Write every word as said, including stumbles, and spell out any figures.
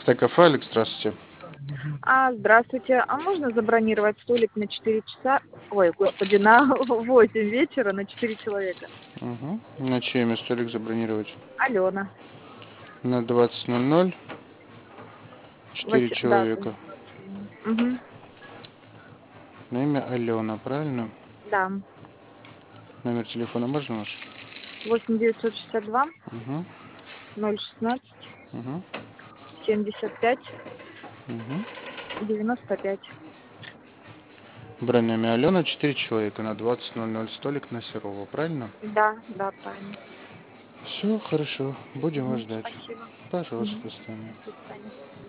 Стек-кафе, Алекс, здравствуйте. А, здравствуйте. А можно забронировать столик на четыре часа? Ой, господи, на восемь вечера на четыре человека. Угу. На чье имя столик забронировать? Алена. На двадцать ноль ноль. Четыре Вообще, да, человека. угу, На имя Алена, правильно? да. Номер телефона можно ваш? восемь девятьсот шестьдесят два Угу. ноль шестнадцать Угу. семьдесят пять Угу. девяносто пять. Бронь на имя Алена, четыре человека на двадцать ноль ноль столик на Серова, правильно? Да, да, правильно. Все хорошо, будем вас Мгм, ждать. спасибо. Пожалуйста, Мгм. до свидания. До свидания.